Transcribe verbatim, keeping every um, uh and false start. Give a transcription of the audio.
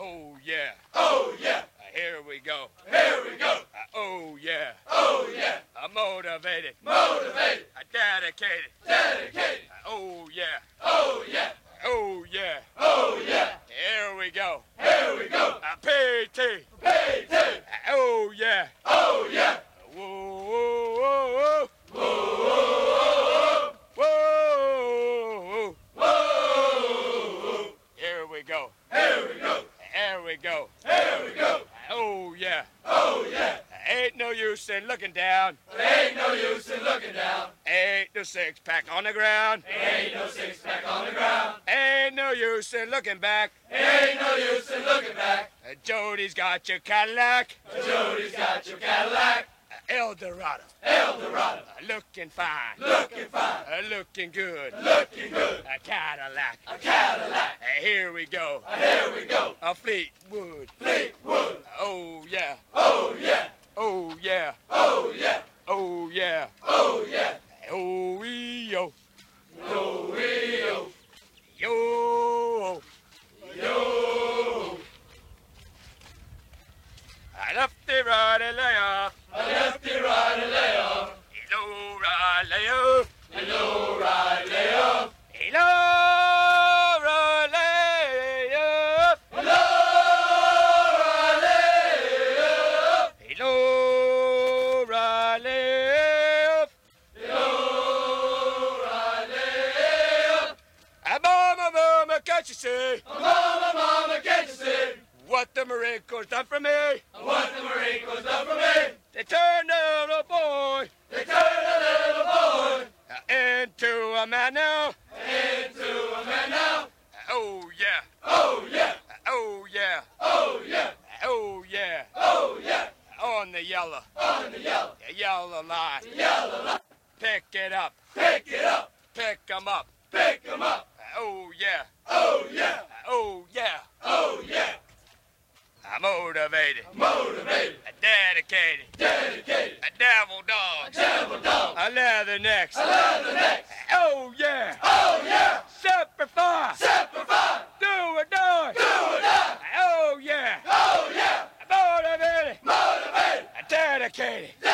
Oh yeah. Oh yeah. Uh, here we go. Here we go. Uh, oh yeah. Oh yeah. Uh, motivated. Motivated. Uh, dedicated. Dedicated. Uh, oh yeah. Oh yeah. Oh yeah. Oh yeah. Here we go. Here we go. Uh, P T. P T. Uh, oh yeah. Oh yeah. Whoa, whoa, whoa, Whoa. whoa, whoa. Whoa. Here we go. Here we go. Here we go. Here we go. Oh yeah. Oh yeah. Ain't no use in looking down. Ain't no use in looking down. Ain't no six pack on the ground. Ain't no six pack on the ground. Ain't no use in looking back. Ain't no use in looking back. Uh, Jody's got your Cadillac. Jody's got your Cadillac. Uh, El Dorado. El Dorado. Uh, looking fine. Looking fine. Uh, looking good. Looking good. A Cadillac. A Cadillac. Uh, here we go. Here we go. A Fleetwood. Fleetwood. Oh yeah. Oh yeah. Oh yeah. Oh yeah. Oh yeah. Oh yeah. Oh yo. Yo yo. Yo. Yo. I lefty righty lay off. A lefty right and lay off. Hello right lay off. Hello right lay off. Hello right lay off. Hello right lay off. Hello right lay off. Hello right lay off. Ah, mama, mama, can't you see Mama, mama, can't you see what the Marine Corps done for me? what the Marine Corps done for me? They turned a little boy They turned a little boy uh, into a man now. into a man now. Uh, oh yeah. Oh yeah. Uh, oh yeah. Oh yeah. Uh, oh yeah. Oh yeah. On the yellow. On the yellow. The yellow line. Yellow line. Pick it up. Pick it up. Pick 'em up. Pick 'em up. Uh, oh yeah. Oh yeah. Uh, oh yeah. Oh yeah. I'm motivated. Motivated. Uh, dedicated. Dedicated. A devil dog. Devil dog. A leather necks. Leather necks. Oh yeah. Oh yeah. Semper Fi. Semper Fi. Do or die. Do or die. Oh yeah. Oh yeah. Motivated. Motivated. Dedicated.